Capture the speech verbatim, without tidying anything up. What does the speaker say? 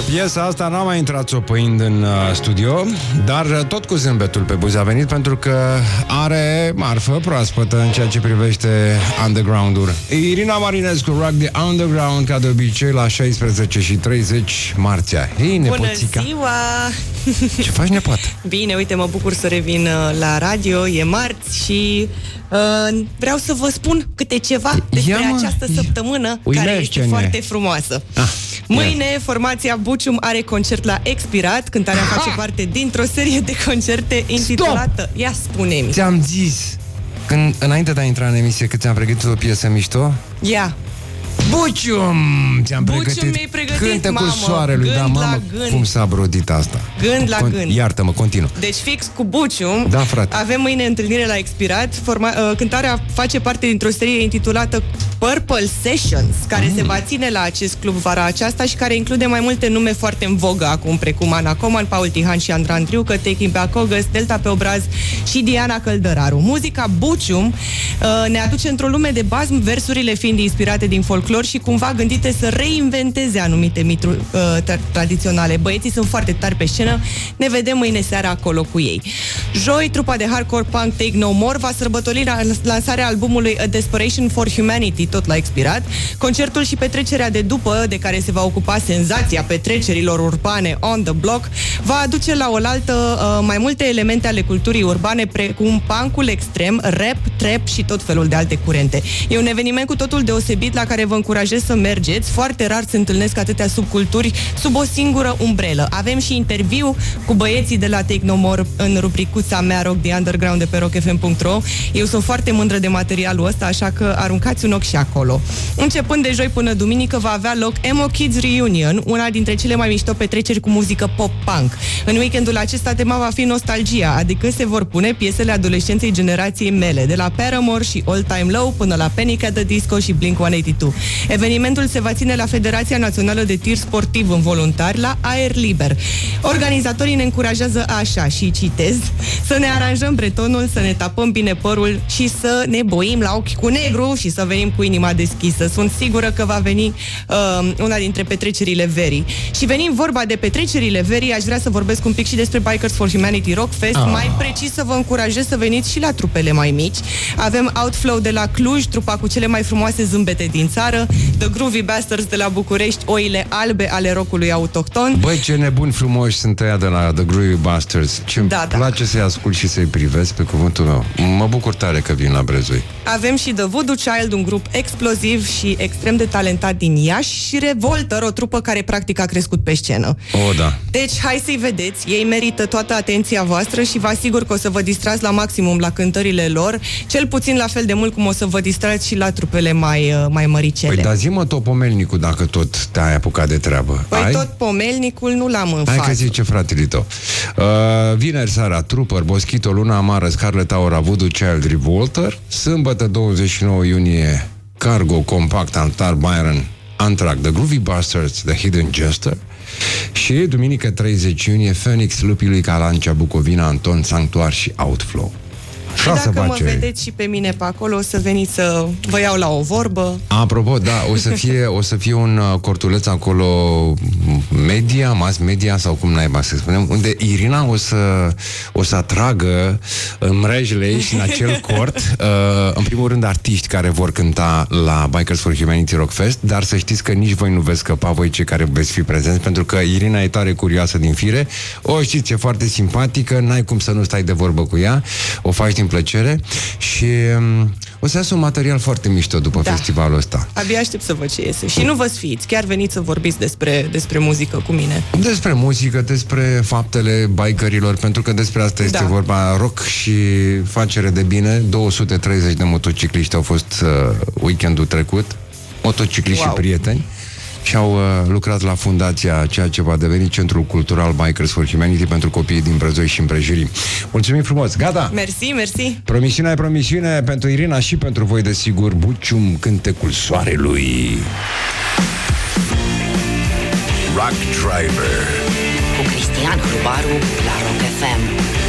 Piesa asta n-a mai intrat țopăind în uh, studio, dar uh, tot cu zâmbetul pe buze a venit, pentru că are marfă proaspătă în ceea ce privește underground-ul. Irina Marinescu, Rock the Underground, ca de obicei, la șaisprezece și treizeci marțea. Hei, nepoțica! Bună ziua! Ce faci, nepoată? Bine, uite, mă bucur să revin uh, la radio, e marți și uh, vreau să vă spun câte ceva despre Ia, această săptămână, Uilește-ne. care este foarte frumoasă. Ah, Mâine, ia. formația Bucium are concert la Expirat. Cântarea Aha! face parte dintr-o serie de concerte intitulată... Ia spune-mi. Ți-am zis, când, înainte de a intra în emisie, că ți-am pregătit o piesă mișto. Ia. Bucium! Ți-am Bucium pregătit, mi-ai pregătit, Cântecul mamă, soarelui. gând Da, la mamă, gând. cum s-a brodit asta. Gând la Con- gând. Iartă-mă, continuă. Deci fix cu Bucium. Da, frate. Avem mâine întâlnire la Expirat. Forma, uh, cântarea face parte dintr-o serie intitulată Purple Sessions, care mm. se va ține la acest club vara aceasta și care include mai multe nume foarte în vogă acum, precum Ana Coman, Paul Tihan și Andra Andriucă, Taking Back August, Delta pe obraz și Diana Căldăraru. Muzica Bucium uh, ne aduce într-o lume de bazm, versurile fiind inspirate din folclor și cumva gândite să reinventeze anumite mituri uh, tra- tradiționale. Băieții sunt foarte tari pe scenă. Ne vedem mâine seara acolo cu ei. Joi, trupa de hardcore punk Take No More va sărbători la lansarea albumului A Desperation for Humanity, tot la Expirat. Concertul și petrecerea de după, de care se va ocupa senzația petrecerilor urbane On The Block, va aduce la oaltă uh, mai multe elemente ale culturii urbane, precum punkul extrem, rap, trap și tot felul de alte curente. E un eveniment cu totul deosebit la care vă încurajez să mergeți. Foarte rar se întâlnesc atâtea subculturi sub o singură umbrelă. Avem și interviu cu băieții de la Take No More în rubricuța mea Rock the Underground de pe rock f m punct r o. Eu sunt foarte mândră de materialul ăsta, așa că aruncați un ochi și acolo. Începând de joi până duminică va avea loc Emo Kids Reunion, una dintre cele mai mișto petreceri cu muzică pop-punk. În weekendul acesta tema va fi nostalgia, adică se vor pune piesele adolescenței generației mele, de la Paramore și All Time Low până la Panic at the Disco și Blink one eighty-two. Evenimentul se va ține la Federația Națională de Tir Sportiv în Voluntari, la aer liber. Organizatorii ne încurajează așa, și citez, să ne aranjăm bretonul, să ne tapăm bine părul și să ne boim la ochi cu negru și să venim cu inima deschisă. Sunt sigură că va veni uh, una dintre petrecerile verii. Și venind vorba de petrecerile verii, aș vrea să vorbesc un pic și despre Bikers for Humanity Rock Fest. Ah. Mai precis să vă încurajez să veniți și la trupele mai mici. Avem Outflow de la Cluj, trupa cu cele mai frumoase zâmbete din țară, The Groovy Bastards de la București, oile albe ale rockului autohton. Băi, ce nebuni frumoși sunt ăia de la The Groovy Bastards. Ce-mi Da, da. place să-i ascult și să-i privesc, pe cuvântul meu. Mă bucur tare că vin la Brezui. Avem și The Voodoo Child, un grup exploziv și extrem de talentat din Iași, și Revolter, o trupă care practic a crescut pe scenă. O, da. Deci, hai să-i vedeți, ei merită toată atenția voastră și vă asigur că o să vă distrați la maximum la cântările lor, cel puțin la fel de mult cum o să vă distrați și la trupele mai, mai măricele. Păi, dar zi-mă tot pomelnicul dacă tot te-ai apucat de treabă. Păi Ai? tot pomelnicul nu l-am în Hai față. că zice fratele tău. Uh, vineri seara, Trooper, Boschito, Luna Amară, Scarlet Aura, Voodoo Child, Revolter. Sâmbătă, douăzeci și nouă iunie, Cargo, Compact, Altar, Byron, Anthrax, The Groovy Bastards, The Hidden Jester. Și duminică, treizeci iunie, Phoenix, Lupii lui Calancea, Bucovina, Anton, Sanctuar și Outflow. Și dacă mă vedeți și pe mine pe acolo, o să veniți să vă iau la o vorbă. Apropo, da, o să fie, o să fie un uh, cortuleț acolo, media, mass media, sau cum naiba să spunem, unde Irina o să, o să atragă în mrejele ei și în acel cort, uh, în primul rând, artiști care vor cânta la Bikers for Humanity Rock Fest, dar să știți că nici voi nu veți scăpa, voi cei care veți fi prezenți, pentru că Irina e tare curioasă din fire, o știți, e foarte simpatică, n-ai cum să nu stai de vorbă cu ea, o faci din plăcere și um, o să iasă un material foarte mișto după da. festivalul ăsta. Abia aștept să văd ce iese. Și nu vă sfiiți, chiar veniți să vorbiți despre, despre muzică cu mine. Despre muzică, despre faptele bikerilor, pentru că despre asta este da. vorba, rock și facere de bine. două sute treizeci de motocicliști au fost uh, weekendul trecut, motocicliști wow. și prieteni, și au uh, lucrat la fundația, ceea ce va deveni Centrul Cultural Bikers for Humanity pentru copiii din Brezoi și împrejurim. Mulțumim frumos! Gata! Mersi, mersi! Promisiunea e promisiune pentru Irina și pentru voi, desigur. Bucium, cântecul soarelui. Rock Driver cu Cristian Hrubaru la Rock F M.